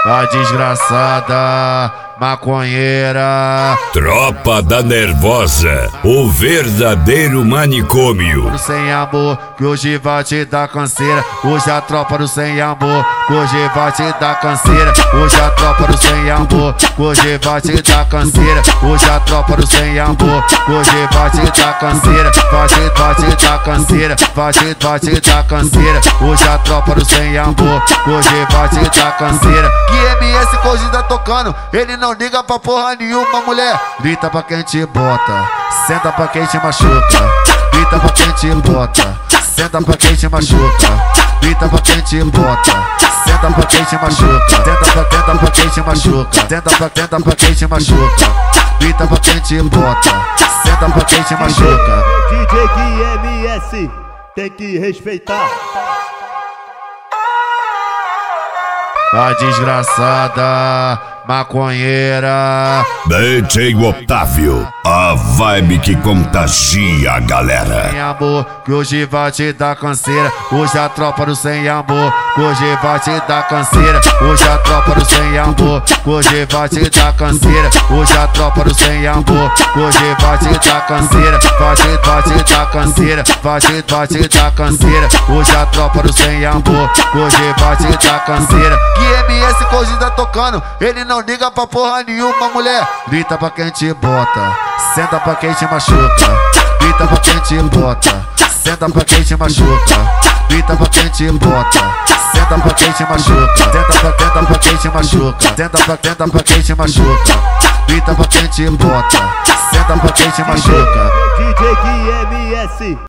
A desgraçada maconheira. Tropa da Nervosa, o verdadeiro manicômio. Sem amor, que hoje vai te dar canseira. Hoje a tropa do sem amor, que hoje vai te dar canseira. Hoje a tropa do sem amor, que hoje vai te dar canseira. Hoje a tropa do sem amor, que hoje vai te dar canseira. Vai te dar canseira, vai te dar canseira. Hoje a tropa do sem amor, que hoje vai te dar canseira. Que MS que hoje tá tocando, ele não liga pra porra nenhuma, mulher. Grita pra quem te bota, senta pra quem te machuca. Grita pra quem te bota, senta pra quem te machuca. Grita pra quem te bota, senta pra quem te machuca. Tenta pra quem te machuca. Tenta pra quem te machuca. Grita pra quem te bota, senta pra quem te machuca. DJ que MS tem que respeitar. A desgraçada maconheira. DJ Otávio, a vibe que contagia a galera. Sem amor, que hoje vai te dar canseira. Hoje a tropa do sem amor, que hoje vai te dar canseira. Hoje a tropa do sem amor, que hoje vai te dar canseira. Hoje a tropa do sem amor, que hoje vai te dar canseira. Vai te dar canseira, vai te dar canseira. Hoje a tropa do sem amor, que hoje vai te dar canseira. Que MS que hoje tá tocando, ele não liga pra porra nenhuma, mulher. Grita pra quem te bota, senta pra quem te machuca. Grita pra quem te bota, senta pra quem te machuca. Grita pra quem te bota, senta pra quem te machuca. Tenta pra quem te machuca. Tenta pra quem te machuca. Grita pra quem te bota, senta pra quem te machuca. DJ que MS